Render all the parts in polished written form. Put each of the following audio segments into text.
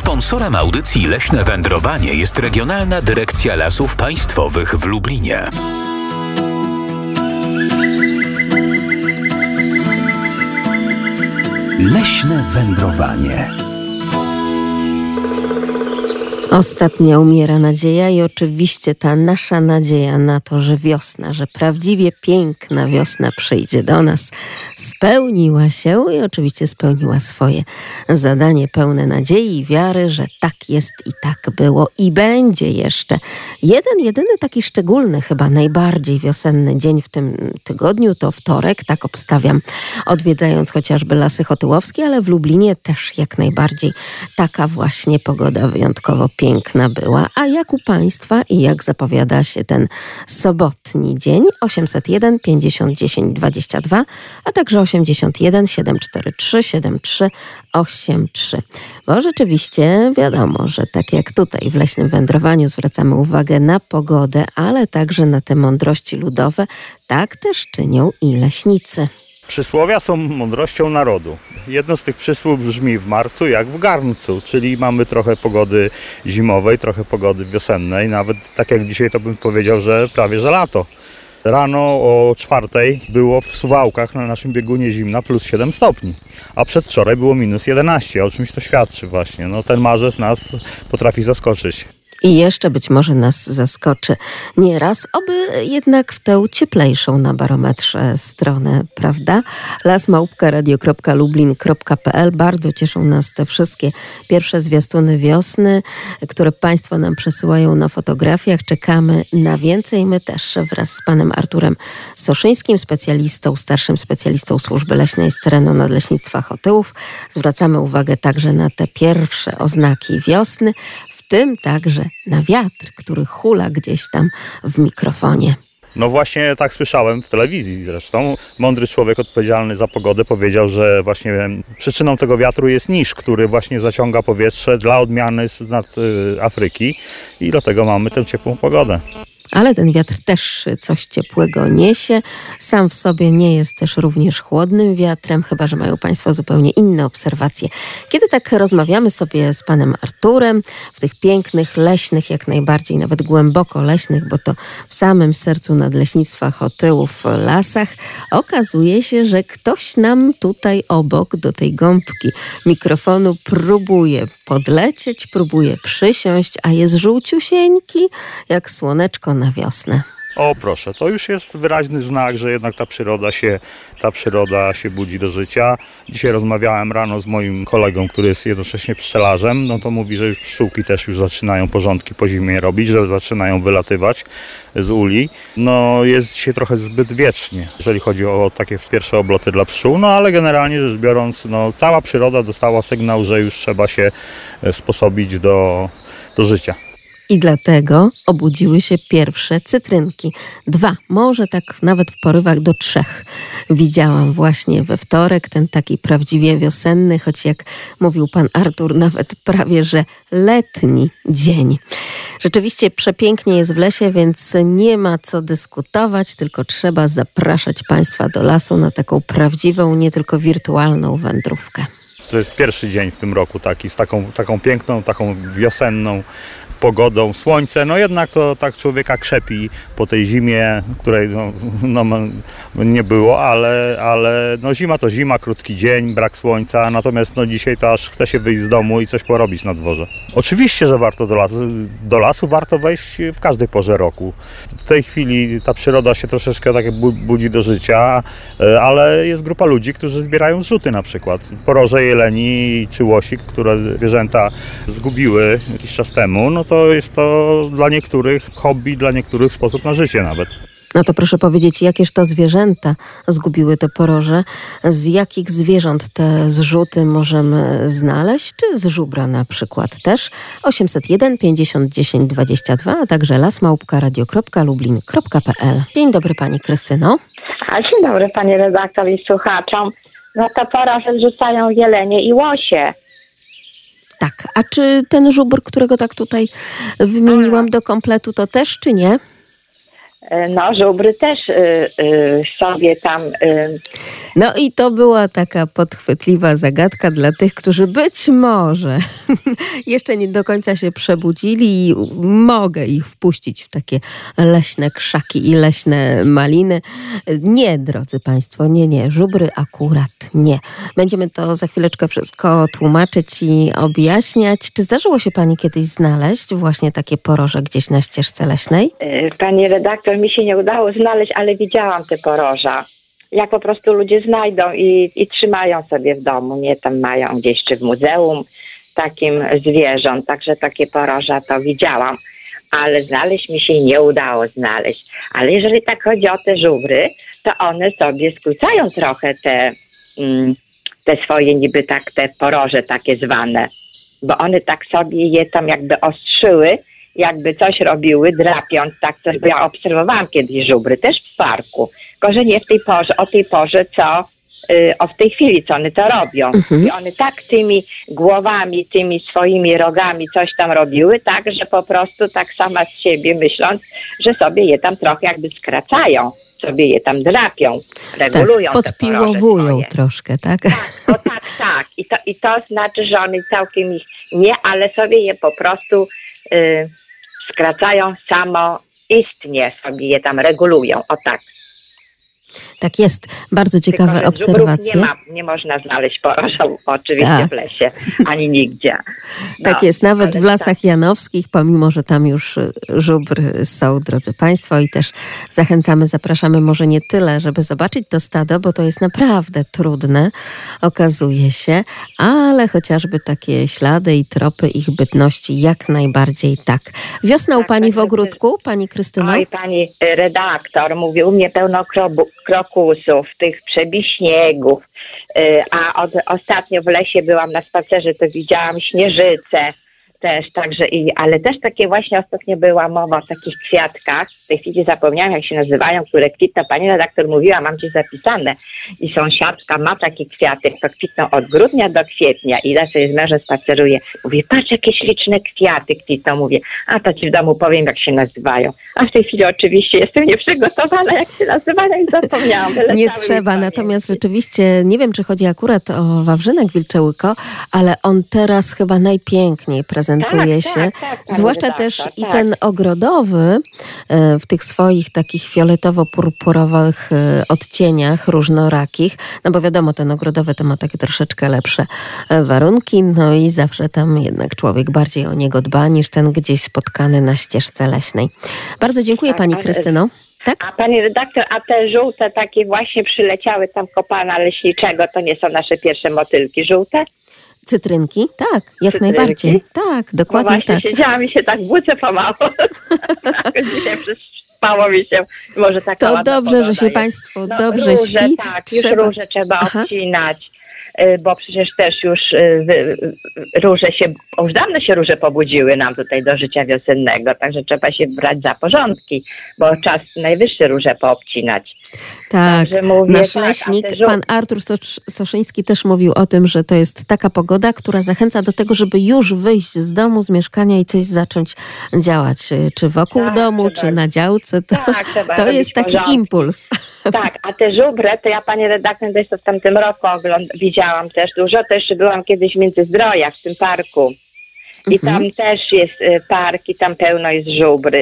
Sponsorem audycji Leśne Wędrowanie jest Regionalna Dyrekcja Lasów Państwowych w Lublinie. Leśne wędrowanie. Ostatnio umiera nadzieja i oczywiście ta nasza nadzieja na to, że wiosna, że prawdziwie piękna wiosna przyjdzie do nas, spełniła się i oczywiście spełniła swoje zadanie pełne nadziei i wiary, że tak jest i tak było i będzie jeszcze. Jedyny taki szczególny, chyba najbardziej wiosenny dzień w tym tygodniu to wtorek, tak obstawiam, odwiedzając chociażby Lasy Chotyłowskie, ale w Lublinie też jak najbardziej taka właśnie pogoda wyjątkowo piękna była. A jak u Państwa i jak zapowiada się ten sobotni dzień? 801 50 10 22, a także 81 743 7383. Bo rzeczywiście wiadomo, że tak jak tutaj w Leśnym Wędrowaniu zwracamy uwagę na pogodę, ale także na te mądrości ludowe, tak też czynią i leśnicy. Przysłowia są mądrością narodu. Jedno z tych przysłów brzmi w marcu jak w garncu, czyli mamy trochę pogody zimowej, trochę pogody wiosennej. Nawet tak jak dzisiaj to bym powiedział, że prawie że lato. Rano o 4:00 było w Suwałkach na naszym biegunie zimna plus 7 stopni, a przedwczoraj było minus 11, o czymś to świadczy właśnie. Ten marzec nas potrafi zaskoczyć. I jeszcze być może nas zaskoczy nieraz, oby jednak w tę cieplejszą na barometrze stronę, prawda? lasmałpka.radio.lublin.pl. Bardzo cieszą nas te wszystkie pierwsze zwiastuny wiosny, które Państwo nam przesyłają na fotografiach. Czekamy na więcej. My też wraz z panem Arturem Soszyńskim, starszym specjalistą Służby Leśnej z terenu Nadleśnictwa Chotyłów, zwracamy uwagę także na te pierwsze oznaki wiosny, w tym także na wiatr, który hula gdzieś tam w mikrofonie. No właśnie tak słyszałem w telewizji zresztą. Mądry człowiek odpowiedzialny za pogodę powiedział, że właśnie przyczyną tego wiatru jest niż, który właśnie zaciąga powietrze dla odmiany z nad Afryki i dlatego mamy tę ciepłą pogodę. Ale ten wiatr też coś ciepłego niesie. Sam w sobie nie jest też również chłodnym wiatrem, chyba że mają Państwo zupełnie inne obserwacje. Kiedy tak rozmawiamy sobie z panem Arturem w tych pięknych, leśnych, jak najbardziej nawet głęboko leśnych, bo to w samym sercu Nadleśnictwa Chotyłów lasach, okazuje się, że ktoś nam tutaj obok do tej gąbki mikrofonu próbuje podlecieć, próbuje przysiąść, a jest żółciusieńki jak słoneczko na wiosnę. O proszę, to już jest wyraźny znak, że jednak ta przyroda się budzi do życia. Dzisiaj rozmawiałem rano z moim kolegą, który jest jednocześnie pszczelarzem. To mówi, że już pszczółki też już zaczynają porządki po zimie robić, że zaczynają wylatywać z uli. Jest dzisiaj trochę zbyt wiecznie, jeżeli chodzi o takie pierwsze obloty dla pszczół, ale generalnie rzecz biorąc, cała przyroda dostała sygnał, że już trzeba się sposobić do życia. I dlatego obudziły się pierwsze cytrynki. 2, może tak nawet w porywach do 3. Widziałam właśnie we wtorek ten taki prawdziwie wiosenny, choć jak mówił pan Artur, nawet prawie że letni dzień. Rzeczywiście przepięknie jest w lesie, więc nie ma co dyskutować, tylko trzeba zapraszać Państwa do lasu na taką prawdziwą, nie tylko wirtualną wędrówkę. To jest pierwszy dzień w tym roku taki, z taką piękną, taką wiosenną pogodą, słońce, jednak to tak człowieka krzepi po tej zimie, której nie było, ale zima to zima, krótki dzień, brak słońca, natomiast dzisiaj to aż chce się wyjść z domu i coś porobić na dworze. Oczywiście, że warto do lasu warto wejść w każdej porze roku. W tej chwili ta przyroda się troszeczkę tak budzi do życia, ale jest grupa ludzi, którzy zbierają zrzuty na przykład. Poroże jeleni czy łosik, które zwierzęta zgubiły jakiś czas temu, to jest to dla niektórych hobby, dla niektórych sposób na życie nawet. No to proszę powiedzieć, jakież to zwierzęta zgubiły te poroże? Z jakich zwierząt te zrzuty możemy znaleźć? Czy z żubra na przykład też? 801 50 10 22, a także lasmałpka.radio.lublin.pl. Dzień dobry pani Krystyno. Dzień dobry pani redaktor i słuchaczom. Ta pora, że zrzucają jelenie i łosie. Tak, a czy ten żubr, którego tak tutaj wymieniłam do kompletu, to też czy nie? Żubry też sobie tam No i to była taka podchwytliwa zagadka dla tych, którzy być może jeszcze nie do końca się przebudzili i mogę ich wpuścić w takie leśne krzaki i leśne maliny. Nie, drodzy Państwo, nie. Żubry akurat nie. Będziemy to za chwileczkę wszystko tłumaczyć i objaśniać. Czy zdarzyło się Pani kiedyś znaleźć właśnie takie poroże gdzieś na ścieżce leśnej? Pani redaktor, mi się nie udało znaleźć, ale widziałam te poroża. Jak po prostu ludzie znajdą i trzymają sobie w domu, nie tam mają gdzieś czy w muzeum takim zwierząt. Także takie poroża to widziałam, ale znaleźć mi się nie udało znaleźć. Ale jeżeli tak chodzi o te żubry, to one sobie skrócają trochę te swoje niby tak te poroże takie zwane, bo one tak sobie je tam jakby ostrzyły, jakby coś robiły, drapiąc, tak coś, bo ja obserwowałam kiedyś żubry, też w parku, tylko że nie w tej porze, o tej porze, co w tej chwili, co one to robią. I one tak tymi głowami, tymi swoimi rogami coś tam robiły, tak, że po prostu tak sama z siebie myśląc, że sobie je tam trochę jakby skracają, sobie je tam drapią, regulują. Tak, podpiłowują troszkę, tak? Tak. I to znaczy, że one całkiem ich nie, ale sobie je po prostu skracają samoistnie, sobie je tam regulują, o tak. Tak jest, bardzo ciekawe tylko, obserwacje. Nie można znaleźć poroża oczywiście w lesie, ani nigdzie. Tak jest, nawet w Lasach Janowskich, pomimo że tam już żubry są, drodzy Państwo, i też zapraszamy może nie tyle, żeby zobaczyć to stado, bo to jest naprawdę trudne, okazuje się, ale chociażby takie ślady i tropy ich bytności jak najbardziej tak. Wiosna u Pani w ogródku, Pani Krystyno? Oj, Pani redaktor, mówi, u mnie pełno krokusów, tych przebiśniegów, a ostatnio w lesie byłam na spacerze, to widziałam śnieżycę też, także ale też takie właśnie ostatnio była mowa o takich kwiatkach, w tej chwili zapomniałam jak się nazywają, które kwitną, pani redaktor mówiła, mam ci zapisane i sąsiadka ma takie kwiaty, to kwitną od grudnia do kwietnia i ja sobie z mężem spaceruję, mówię, patrz jakie śliczne kwiaty kwitną, mówię, a to ci w domu powiem jak się nazywają, a w tej chwili oczywiście jestem nieprzygotowana jak się nazywają i zapomniałam. Nie trzeba, natomiast rzeczywiście nie wiem czy chodzi akurat o wawrzynek wilczełyko, ale on teraz chyba najpiękniej prezentuje się, zwłaszcza też i ten ogrodowy w tych swoich takich fioletowo-purpurowych odcieniach różnorakich, no bo wiadomo, ten ogrodowy to ma takie troszeczkę lepsze warunki, no i zawsze tam jednak człowiek bardziej o niego dba niż ten gdzieś spotkany na ścieżce leśnej. Bardzo dziękuję Pani Krystyno. Tak? A Pani redaktor, a te żółte takie właśnie przyleciały tam kopana leśniczego, to nie są nasze pierwsze motylki żółte? Cytrynki? Tak, jak najbardziej. Tak, dokładnie właśnie tak. Siedziałam i się tak budzę pomału. Dzisiaj przyspało mi się. Może taka to dobrze, że się Państwo dobrze róże, śpi. Tak, już róże trzeba obcinać, bo przecież też już róże się, już dawno się róże pobudziły nam tutaj do życia wiosennego, także trzeba się brać za porządki, bo czas najwyższy róże poobcinać. Tak, nasz leśnik, pan Artur Soszyński też mówił o tym, że to jest taka pogoda, która zachęca do tego, żeby już wyjść z domu, z mieszkania i coś zacząć działać, czy wokół domu, czy na działce. To jest taki impuls. Tak, a te żubry, to ja pani redaktor też to w tamtym roku widziałam też dużo, to jeszcze byłam kiedyś w Międzyzdrojach, w tym parku. I tam też jest park i tam pełno jest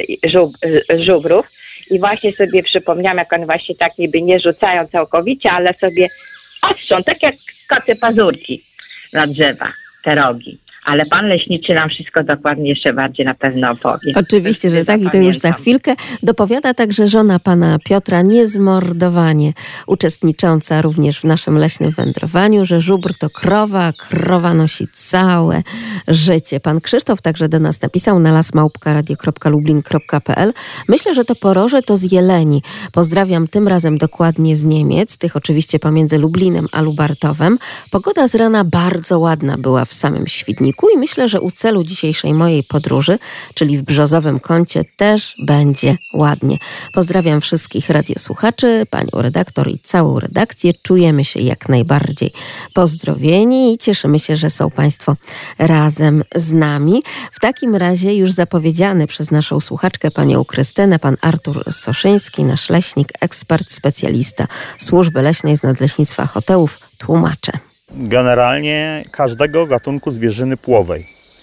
żubrów. I właśnie sobie przypomniałam, jak one właśnie tak niby nie rzucają całkowicie, ale sobie ostrzą, tak jak koty pazurki na drzewa, te rogi. Ale pan leśniczy nam wszystko dokładnie jeszcze bardziej na pewno opowie. Oczywiście, że tak i to już za chwilkę. Dopowiada także żona pana Piotra niezmordowanie, uczestnicząca również w naszym leśnym wędrowaniu, że żubr to krowa, krowa nosi całe życie. Pan Krzysztof także do nas napisał na lasmałpka.radio.lublin.pl. Myślę, że to poroże to z jeleni. Pozdrawiam tym razem dokładnie z Niemiec, tych oczywiście pomiędzy Lublinem a Lubartowem. Pogoda z rana bardzo ładna była w samym Świdniku. parku i myślę, że u celu dzisiejszej mojej podróży, czyli w Brzozowym Kącie, też będzie ładnie. Pozdrawiam wszystkich radiosłuchaczy, panią redaktor i całą redakcję. Czujemy się jak najbardziej pozdrowieni i cieszymy się, że są państwo razem z nami. W takim razie już zapowiedziany przez naszą słuchaczkę, panią Krystynę, pan Artur Soszyński, nasz leśnik, ekspert, specjalista Służby Leśnej z Nadleśnictwa Chotełów, tłumaczy. Generalnie każdego gatunku zwierzyny płowej,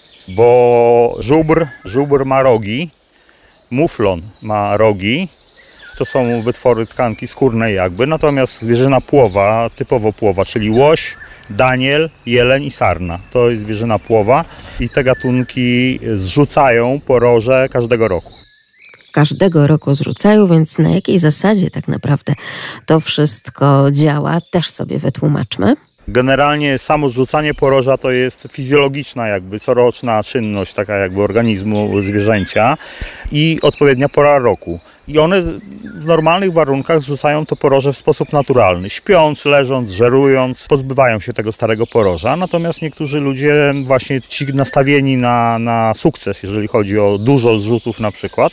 bo żubr ma rogi, muflon ma rogi, to są wytwory tkanki skórnej jakby, natomiast zwierzyna płowa, typowo płowa, czyli łoś, daniel, jeleń i sarna, to jest zwierzyna płowa i te gatunki zrzucają poroże każdego roku. Każdego roku zrzucają, więc na jakiej zasadzie tak naprawdę to wszystko działa, też sobie wytłumaczmy. Generalnie samo zrzucanie poroża to jest fizjologiczna jakby coroczna czynność taka jakby organizmu zwierzęcia i odpowiednia pora roku. I one w normalnych warunkach zrzucają to poroże w sposób naturalny. Śpiąc, leżąc, żerując, pozbywają się tego starego poroża. Natomiast niektórzy ludzie, właśnie ci nastawieni na sukces, jeżeli chodzi o dużo zrzutów na przykład,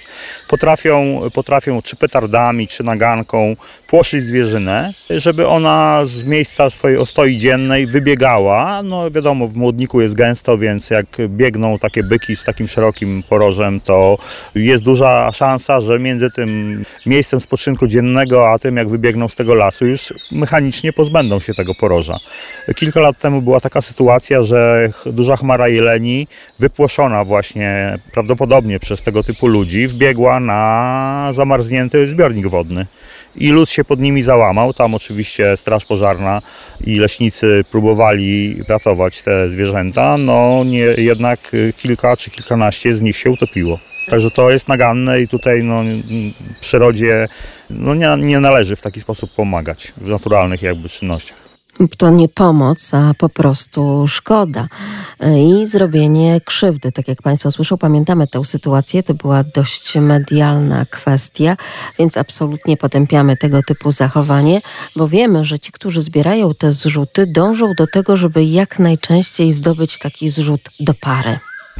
potrafią czy petardami, czy naganką płoszyć zwierzynę, żeby ona z miejsca swojej ostoi dziennej wybiegała. No wiadomo, w Młodniku jest gęsto, więc jak biegną takie byki z takim szerokim porożem, to jest duża szansa, że między tym miejscem spoczynku dziennego, a tym jak wybiegną z tego lasu, już mechanicznie pozbędą się tego poroża. Kilka lat temu była taka sytuacja, że duża chmara jeleni, wypłoszona właśnie prawdopodobnie przez tego typu ludzi, wbiegła na zamarznięty zbiornik wodny. I lód się pod nimi załamał. Tam oczywiście straż pożarna i leśnicy próbowali ratować te zwierzęta, no jednak kilka czy kilkanaście z nich się utopiło. Także to jest naganne i tutaj przyrodzie nie należy w taki sposób pomagać w naturalnych jakby czynnościach. To nie pomoc, a po prostu szkoda i zrobienie krzywdy. Tak jak państwo słyszą, pamiętamy tę sytuację, to była dość medialna kwestia, więc absolutnie potępiamy tego typu zachowanie, bo wiemy, że ci, którzy zbierają te zrzuty, dążą do tego, żeby jak najczęściej zdobyć taki zrzut do pary.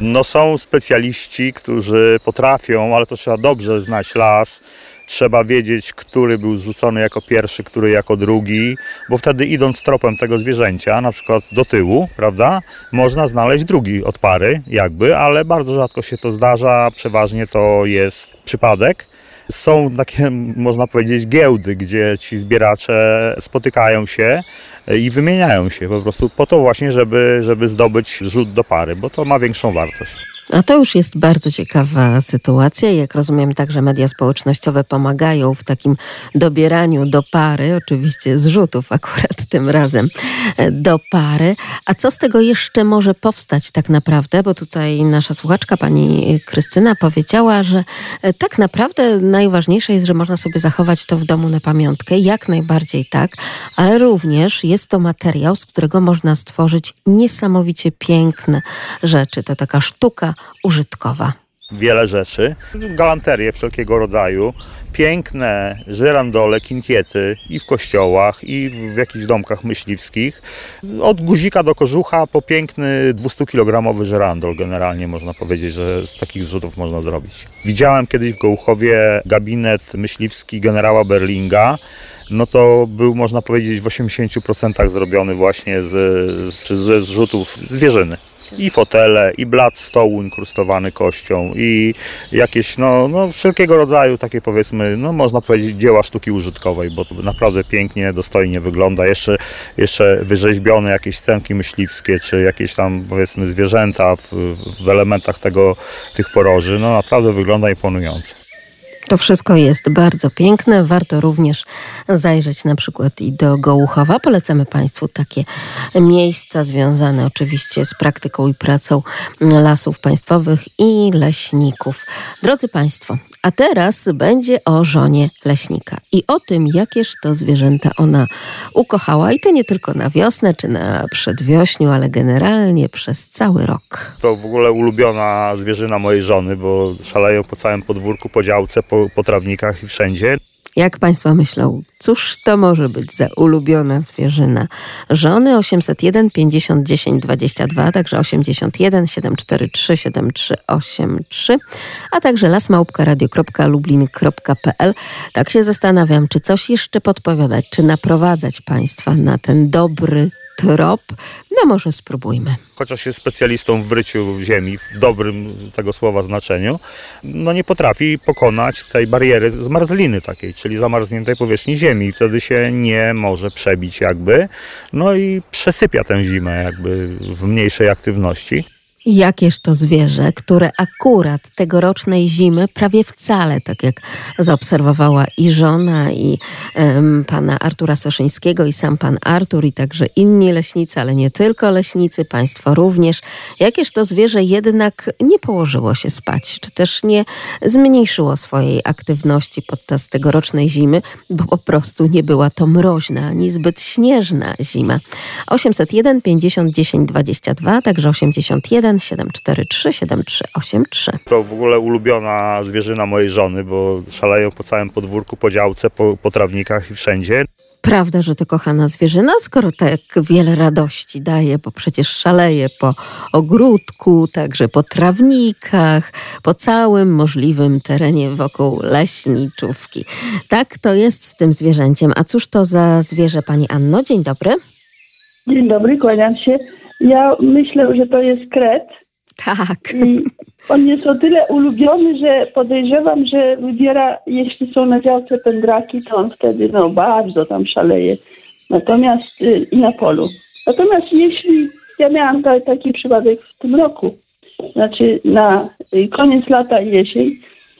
Są specjaliści, którzy potrafią, ale to trzeba dobrze znać las, trzeba wiedzieć, który był zrzucony jako pierwszy, który jako drugi, bo wtedy idąc tropem tego zwierzęcia, na przykład do tyłu, prawda, można znaleźć drugi od pary jakby, ale bardzo rzadko się to zdarza, przeważnie to jest przypadek. Są takie, można powiedzieć, giełdy, gdzie ci zbieracze spotykają się i wymieniają się po prostu po to właśnie, żeby zdobyć rzut do pary, bo to ma większą wartość. A to już jest bardzo ciekawa sytuacja. Jak rozumiem, także media społecznościowe pomagają w takim dobieraniu do pary, oczywiście zrzutów akurat tym razem do pary. A co z tego jeszcze może powstać tak naprawdę? Bo tutaj nasza słuchaczka, pani Krystyna, powiedziała, że tak naprawdę najważniejsze jest, że można sobie zachować to w domu na pamiątkę. Jak najbardziej tak, ale również jest to materiał, z którego można stworzyć niesamowicie piękne rzeczy. To taka sztuka użytkowa. Wiele rzeczy, galanterie wszelkiego rodzaju, piękne żyrandole, kinkiety i w kościołach, i w jakichś domkach myśliwskich. Od guzika do kożucha po piękny 200-kilogramowy żyrandol generalnie można powiedzieć, że z takich zrzutów można zrobić. Widziałem kiedyś w Gołuchowie gabinet myśliwski generała Berlinga. To był, można powiedzieć, w 80% zrobiony właśnie ze zrzutów zwierzyny. I fotele, i blat stołu inkrustowany kością, i jakieś wszelkiego rodzaju takie, powiedzmy, można powiedzieć, dzieła sztuki użytkowej, bo to naprawdę pięknie, dostojnie wygląda. Jeszcze wyrzeźbione jakieś scenki myśliwskie, czy jakieś tam, powiedzmy, zwierzęta w elementach tych poroży. Naprawdę wygląda imponująco. To wszystko jest bardzo piękne. Warto również zajrzeć na przykład i do Gołuchowa. Polecamy państwu takie miejsca związane oczywiście z praktyką i pracą lasów państwowych i leśników. Drodzy państwo, a teraz będzie o żonie leśnika i o tym, jakież to zwierzęta ona ukochała. I to nie tylko na wiosnę czy na przedwiośniu, ale generalnie przez cały rok. To w ogóle ulubiona zwierzyna mojej żony, bo szaleją po całym podwórku, po działce, po trawnikach i wszędzie. Jak państwo myślą, Cóż to może być za ulubiona zwierzyna żony? 801 50 10 22, także 81 743 7383, a także lasmałpka.radio.lublin.pl. Tak się zastanawiam, czy coś jeszcze podpowiadać, czy naprowadzać Państwa na ten dobry trop. No może spróbujmy. Chociaż jest specjalistą w ryciu ziemi, w dobrym tego słowa znaczeniu, no nie potrafi pokonać tej bariery zmarzliny takiej, czyli zamarzniętej powierzchni ziemi. Wtedy się nie może przebić jakby, no i przesypia tę zimę jakby w mniejszej aktywności. Jakież to zwierzę, które akurat tegorocznej zimy prawie wcale, tak jak zaobserwowała i żona, i pana Artura Soszyńskiego, i sam pan Artur, i także inni leśnicy, ale nie tylko leśnicy, państwo również. Jakież to zwierzę jednak nie położyło się spać, czy też nie zmniejszyło swojej aktywności podczas tegorocznej zimy, bo po prostu nie była to mroźna, ani zbyt śnieżna zima. 801 50 10 22, także 81 743 7383. To w ogóle ulubiona zwierzyna mojej żony, bo szaleją po całym podwórku, po działce, po trawnikach i wszędzie. Prawda, że to kochana zwierzyna, skoro tak wiele radości daje, bo przecież szaleje po ogródku, także po trawnikach, po całym możliwym terenie wokół leśniczówki. Tak to jest z tym zwierzęciem. A cóż to za zwierzę, pani Anno? Dzień dobry. Dzień dobry, kłaniam się. Ja myślę, że to jest kret. Tak. I on jest o tyle ulubiony, że podejrzewam, że wybiera, jeśli są na działce pędraki, to on wtedy bardzo tam szaleje. Natomiast i na polu. Natomiast jeśli ja miałam taki przypadek w tym roku, znaczy na koniec lata i jesień,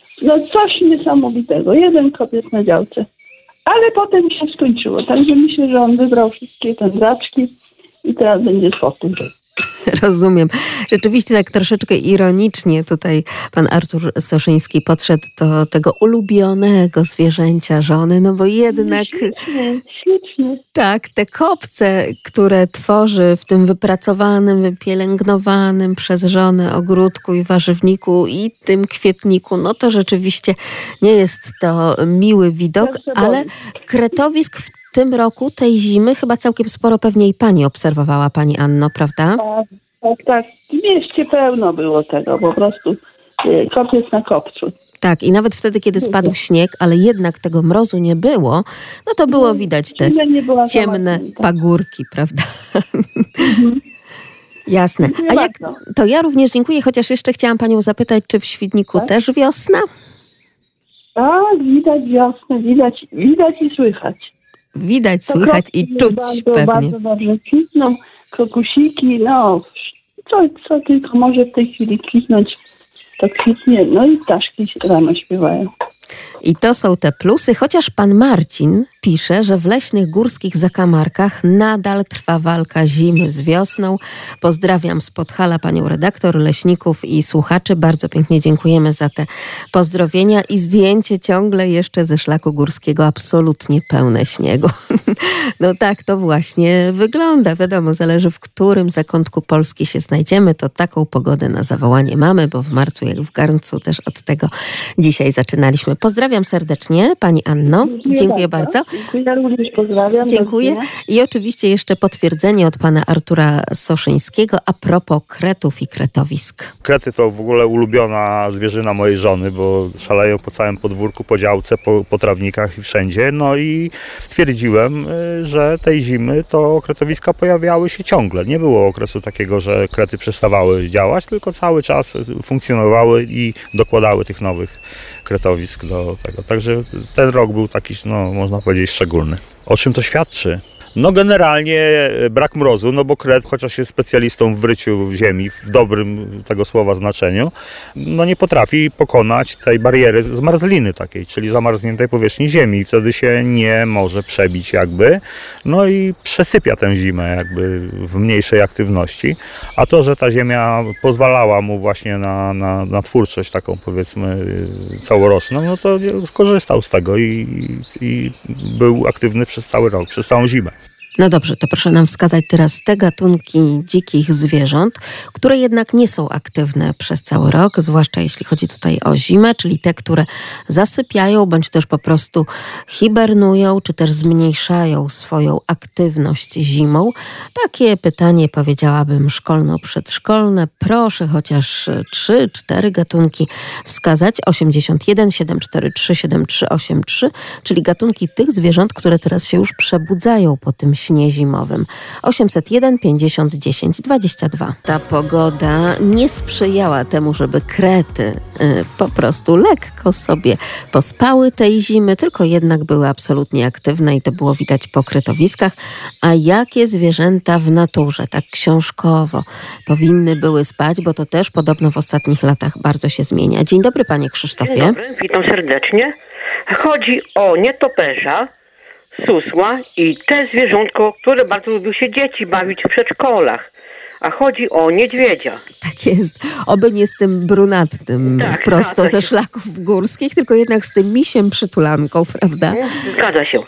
coś niesamowitego. Jeden kopiec na działce. Ale potem się skończyło. Także myślę, że on wybrał wszystkie pędraczki i teraz będzie spokój. Rozumiem. Rzeczywiście tak troszeczkę ironicznie tutaj pan Artur Soszyński podszedł do tego ulubionego zwierzęcia żony, no bo jednak Ślicznie. tak, te kopce, które tworzy w tym wypracowanym, wypielęgnowanym przez żonę ogródku i warzywniku i tym kwietniku, no to rzeczywiście nie jest to miły widok, ale kretowisk w tym roku, tej zimy, chyba całkiem sporo pewnie i pani obserwowała, pani Anno, prawda? Tak. W mieście pełno było tego, po prostu kopiec na kopcu. Tak, i nawet wtedy, kiedy spadł śnieg, ale jednak tego mrozu nie było, no to było widać te ciemne pagórki, prawda? Jasne. A jak to ja również dziękuję, chociaż jeszcze chciałam panią zapytać, czy w Świdniku też wiosna? Tak, widać wiosnę, widać i słychać. Widać, słychać i czuć pewnie. Bardzo dobrze kwitną, krokusiki, co tylko może w tej chwili kwitnąć, to kwitnie, i ptaszki rano śpiewają. I to są te plusy, chociaż pan Marcin pisze, że w leśnych górskich zakamarkach nadal trwa walka zimy z wiosną. Pozdrawiam z Podhala panią redaktor, leśników i słuchaczy. Bardzo pięknie dziękujemy za te pozdrowienia i zdjęcie ciągle jeszcze ze szlaku górskiego, absolutnie pełne śniegu. No tak to właśnie wygląda. Wiadomo, zależy w którym zakątku Polski się znajdziemy, to taką pogodę na zawołanie mamy, bo w marcu jak w garncu też od tego dzisiaj zaczynaliśmy. Pozdrawiam serdecznie pani Anno. Dziękuję bardzo. Ja również pozdrawiam. Dziękuję. I oczywiście jeszcze potwierdzenie od pana Artura Soszyńskiego a propos kretów i kretowisk. Krety to w ogóle ulubiona zwierzyna mojej żony, bo szaleją po całym podwórku, po działce, po trawnikach i wszędzie. No i stwierdziłem, że tej zimy to kretowiska pojawiały się ciągle. Nie było okresu takiego, że krety przestawały działać, tylko cały czas funkcjonowały i dokładały tych nowych kretowisk do tego. Także ten rok był taki, można powiedzieć, szczególny. O czym to świadczy? Generalnie brak mrozu, bo kret, chociaż jest specjalistą w ryciu ziemi, w dobrym tego słowa znaczeniu, nie potrafi pokonać tej bariery zmarzliny takiej, czyli zamarzniętej powierzchni ziemi. Wtedy się nie może przebić jakby, i przesypia tę zimę jakby w mniejszej aktywności. A to, że ta ziemia pozwalała mu właśnie na twórczość taką, powiedzmy, całoroczną, to skorzystał z tego i był aktywny przez cały rok, przez całą zimę. No dobrze, to proszę nam wskazać teraz te gatunki dzikich zwierząt, które jednak nie są aktywne przez cały rok, zwłaszcza jeśli chodzi tutaj o zimę, czyli te, które zasypiają, bądź też po prostu hibernują, czy też zmniejszają swoją aktywność zimą. Takie pytanie, powiedziałabym, szkolno-przedszkolne. Proszę chociaż 3-4 gatunki wskazać. 81 743 7383, czyli gatunki tych zwierząt, które teraz się już przebudzają po tym śnie zimowym. 801 50 10 22. Ta pogoda nie sprzyjała temu, żeby krety po prostu lekko sobie pospały tej zimy, tylko jednak były absolutnie aktywne i to było widać po kretowiskach. A jakie zwierzęta w naturze, tak książkowo, powinny były spać, bo to też podobno w ostatnich latach bardzo się zmienia. Dzień dobry, panie Krzysztofie. Dzień dobry, witam serdecznie. Chodzi o nietoperza, susła i te zwierzątko, które bardzo lubią się dzieci bawić w przedszkolach. A chodzi o niedźwiedzia. Tak jest. Oby nie z tym brunatnym, Tak, prosto zgadza ze się. szlaków górskich, tylko jednak z tym misiem przytulanką, prawda? Zgadza się.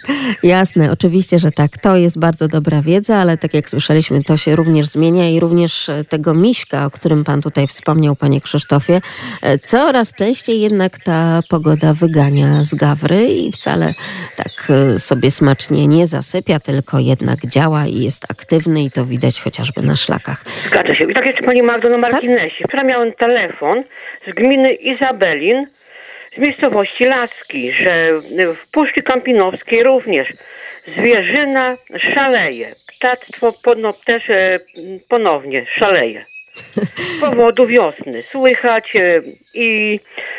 Jasne, oczywiście, że tak. To jest bardzo dobra wiedza, ale tak jak słyszeliśmy, to się również zmienia i również tego miśka, o którym pan tutaj wspomniał, panie Krzysztofie, coraz częściej jednak ta pogoda wygania z gawry i wcale tak sobie smacznie nie zasypia, tylko jednak działa i jest aktywny i to widać chociażby na szlakach. Zgadza się. I tak jeszcze pani Magdo na marginesie. Wczoraj miałem telefon z gminy Izabelin, z miejscowości Laski, że w Puszczy Kampinowskiej również zwierzyna szaleje. Ptactwo też ponownie szaleje. Z powodu wiosny słychać i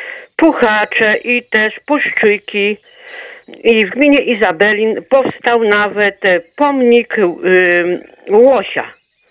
puchacze, i też puszczyki. I w gminie Izabelin powstał nawet pomnik łosia.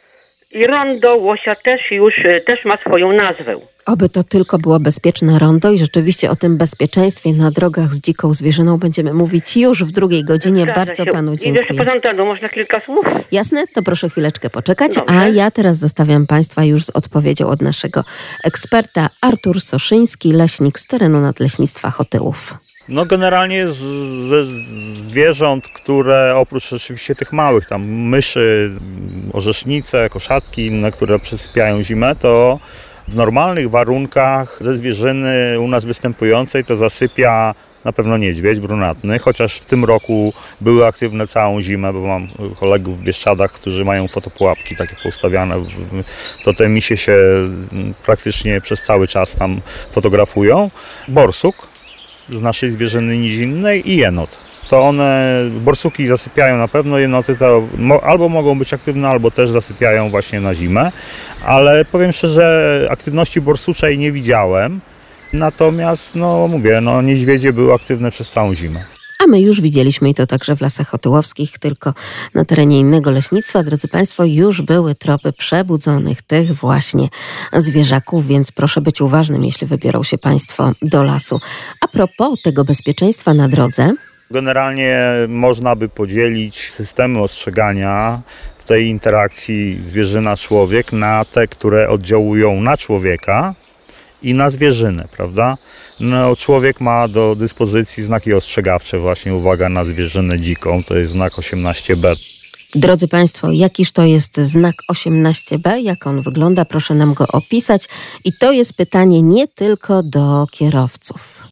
I rondo łosia też ma swoją nazwę. Oby to tylko było bezpieczne rondo i rzeczywiście o tym bezpieczeństwie na drogach z dziką zwierzyną będziemy mówić już w drugiej godzinie. Zgadza Bardzo się. panu I jeszcze dziękuję. poza antenu można kilka słów? Jasne? To proszę chwileczkę poczekać, Dobrze. a ja teraz zostawiam państwa już z odpowiedzią od naszego eksperta Artur Soszyński, leśnik z terenu Nadleśnictwa Chotyłów. No generalnie ze zwierząt, które oprócz rzeczywiście tych małych, tam myszy, orzesznice, koszatki, inne, które przysypiają zimę, to w normalnych warunkach ze zwierzyny u nas występującej to zasypia na pewno niedźwiedź brunatny, chociaż w tym roku były aktywne całą zimę, bo mam kolegów w Bieszczadach, którzy mają fotopułapki takie poustawiane, to te misie się praktycznie przez cały czas tam fotografują. Borsuk z naszej zwierzyny nizinnej i jenot. To one, borsuki zasypiają na pewno, jenoty to albo mogą być aktywne, albo też zasypiają właśnie na zimę, ale powiem szczerze, aktywności borsuczej nie widziałem, natomiast niedźwiedzie były aktywne przez całą zimę. A my już widzieliśmy i to także w Lasach Chotyłowskich, tylko na terenie innego leśnictwa. Drodzy Państwo, już były tropy przebudzonych tych właśnie zwierzaków, więc proszę być uważnym, jeśli wybiorą się Państwo do lasu. A propos tego bezpieczeństwa na drodze. Generalnie można by podzielić systemy ostrzegania w tej interakcji zwierzyna-człowiek na te, które oddziałują na człowieka i na zwierzynę, prawda? No, człowiek ma do dyspozycji znaki ostrzegawcze, właśnie uwaga na zwierzynę dziką, to jest znak 18b. Drodzy Państwo, jakiż to jest znak 18b, jak on wygląda, proszę nam go opisać. I to jest pytanie nie tylko do kierowców.